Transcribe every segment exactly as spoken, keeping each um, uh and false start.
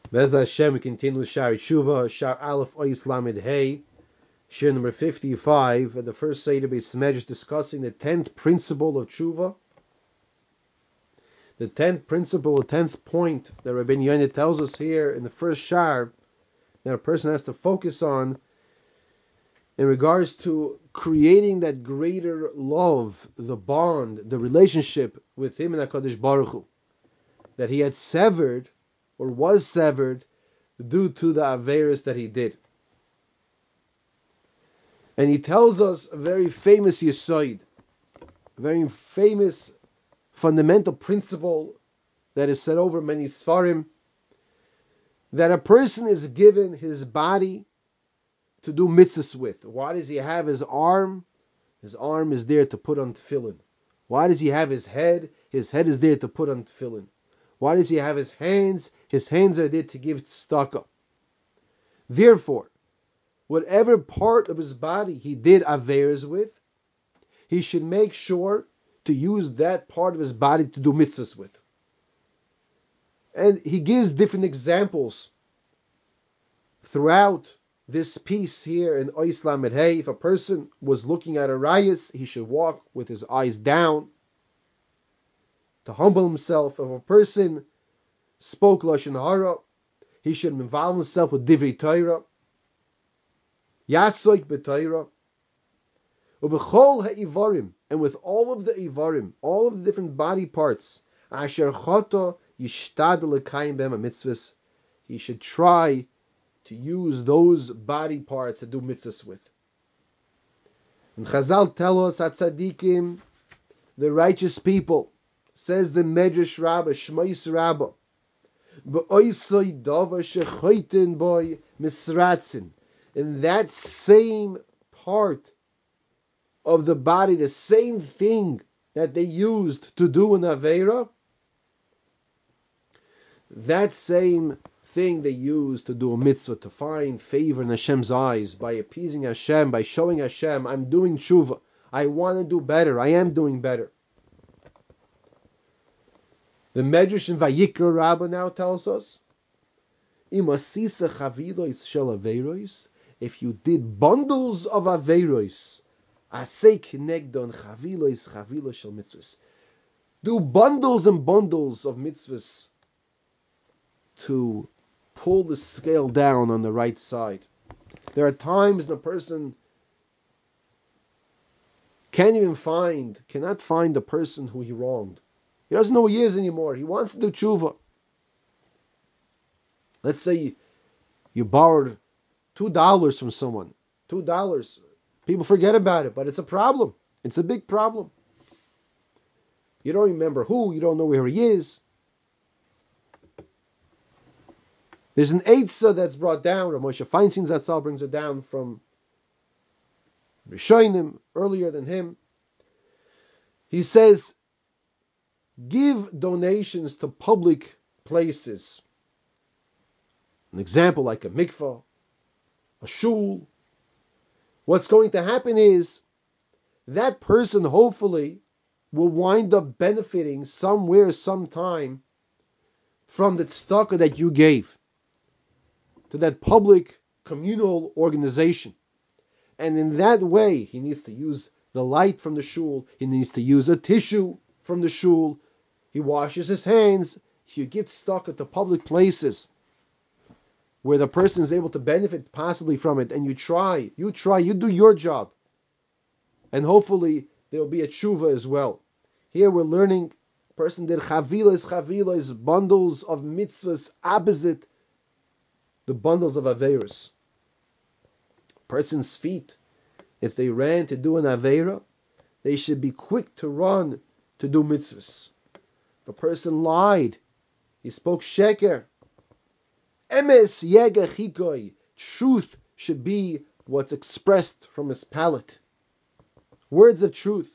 Bez Hashem, we continue with Shari Tshuva, Shar Aleph Ois Lamed Hey, Shir number fifty-five, and the first Seder Beis Medrash discussing the tenth principle of Tshuva. The tenth principle, the tenth point that Rabbi Yonah tells us here in the first Shar that a person has to focus on in regards to creating that greater love, the bond, the relationship with him and HaKadosh Baruch Hu, that he had severed or was severed due to the Averis that he did. And he tells us a very famous Yesod, a very famous fundamental principle that is said over many Sfarim, that a person is given his body to do mitzvahs with. Why does he have his arm? His arm is there to put on tefillin. Why does he have his head? His head is there to put on tefillin. Why does he have his hands? His hands are there to give tzedakah. Therefore, whatever part of his body he did averes with, he should make sure to use that part of his body to do mitzvahs with. And he gives different examples throughout this piece here in Ois Lamed Hey. If a person was looking at a rayas, he should walk with his eyes down to humble himself. If a person spoke Lashon Hara, he should involve himself with Divrei Torah. Yasoik b'Torah. Uv'chol ha'ivarim, and with all of the ivarim, all of the different body parts, asher chata yishtad l'kayim b'hem mitzvahs, he should try to use those body parts to do mitzvahs with. And Chazal tell us at tzaddikim, the righteous people, says the Medrash Rabbah, Shmais Rabbah, b'oisoi davar shechoyten boy misratzin, in that same part of the body, the same thing that they used to do an Aveira, that same thing they used to do a mitzvah, to find favor in Hashem's eyes, by appeasing Hashem, by showing Hashem, I'm doing tshuva, I want to do better, I am doing better. The Medrash in Vayikra Rabbah now tells us, Imasisa chavilois shel Aveiros, if you did bundles of Aveiros, asek negdon chavilois chavilos shel mitzvahs, do bundles and bundles of mitzvahs to pull the scale down on the right side. There are times the person can't even find, cannot find the person who he wronged. He doesn't know who he is anymore. He wants to do tshuva. Let's say you, you borrowed two dollars from someone. Two dollars. People forget about it, but it's a problem. It's a big problem. You don't remember who. You don't know where he is. There's an Eitzah that's brought down. Rav Moshe Feinstein Zatzal brings it down from Rishonim earlier than him. He says, give donations to public places. An example like a mikvah, a shul. What's going to happen is that person hopefully will wind up benefiting somewhere, sometime from the tzedakah that you gave to that public communal organization. And in that way, he needs to use the light from the shul, he needs to use a tissue from the shul, he washes his hands. You get stuck at the public places where the person is able to benefit possibly from it, and you try, you try, you do your job. And hopefully there will be a tshuva as well. Here we're learning, person did chavilas, chavilas, bundles of mitzvahs opposite the bundles of Averas. Person's feet, if they ran to do an Avera, they should be quick to run to do mitzvahs. If a person lied, he spoke sheker, emes yega chikoi, truth should be what's expressed from his palate. Words of truth.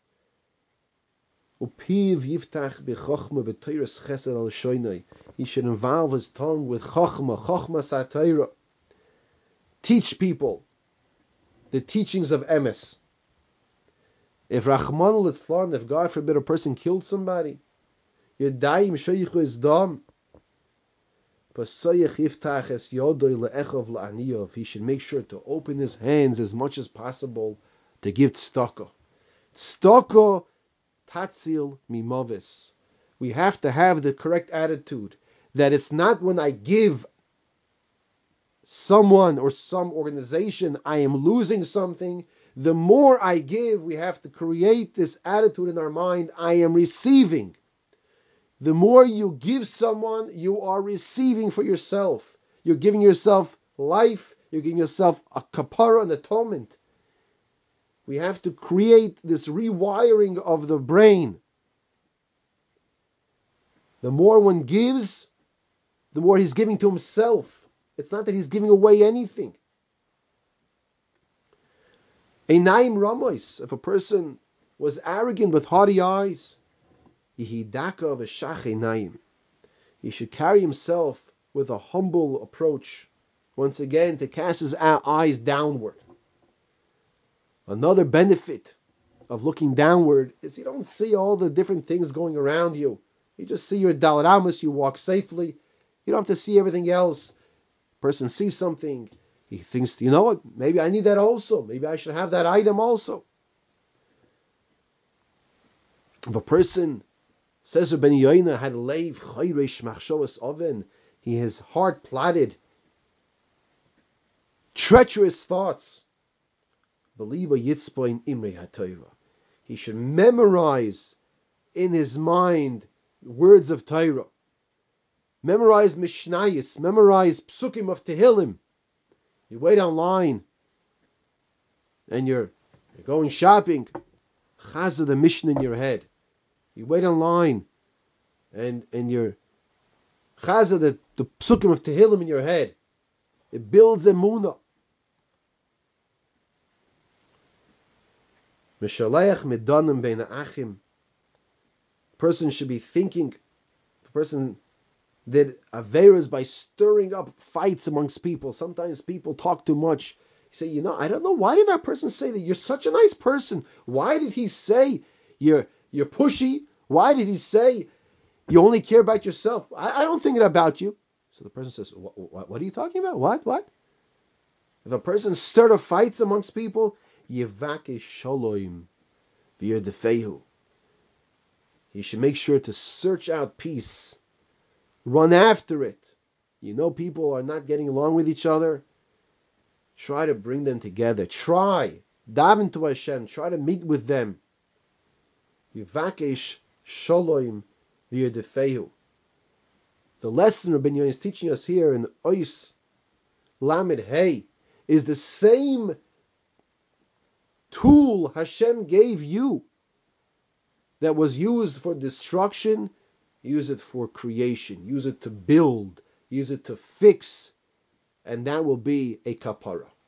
Upiv yiftach b'chochma v'toiras chesed al shoynai. He should involve his tongue with chochma, chochma satayra. Teach people the teachings of emes. If Rachman litzlan, if God forbid a person killed somebody, yadayim sheichu is dam. He should make sure to open his hands as much as possible to give tzedakah. Tzedakah tatzil mimovis. We have to have the correct attitude that it's not when I give someone or some organization I am losing something. The more I give, we have to create this attitude in our mind, I am receiving. The more you give someone, you are receiving for yourself. You're giving yourself life, you're giving yourself a kapara, an atonement. We have to create this rewiring of the brain. The more one gives, the more he's giving to himself. It's not that he's giving away anything. Einayim Ramos, if a person was arrogant with haughty eyes, he should carry himself with a humble approach, once again to cast his eyes downward. Another benefit of looking downward is you don't see all the different things going around you. You just see your Dalet Amos, you walk safely. You don't have to see everything else. Person sees something, he thinks, you know what, maybe I need that also. Maybe I should have that item also. If a person says Rabbeinu Yoina had leiv chayresh machshavas oven, he has hard plotted, treacherous thoughts. Believe a yitzboin imrei haTorah. He should memorize in his mind words of Torah. Memorize Mishnayos, memorize Psukim of Tehillim. You wait online and you're, you're going shopping, Chazah the Mishnah in your head. You wait online and, and you're Chazah the, the Psukim of Tehillim in your head. It builds emunah. Mishalayach medanim bein achim. Person should be thinking, the person did averas by stirring up fights amongst people. Sometimes people talk too much. You say, you know, I don't know, why did that person say that? You're such a nice person. Why did he say you're you're pushy? Why did he say you only care about yourself? I, I don't think about you. So the person says, what, what, what are you talking about? What? What? If a person stirred up fights amongst people, Yevake Shaloim v'yerdefehu. He should make sure to search out peace. Run after it. You know people are not getting along with each other. Try to bring them together. Try. Daven to Hashem. Try to meet with them. Yivakesh Shaloim v'yerdefehu. The lesson Rabbeinu Yoina is teaching us here in Ois Lamed Hey is the same tool Hashem gave you that was used for destruction. Use it for creation. Use it to build. Use it to fix. And that will be a kapara.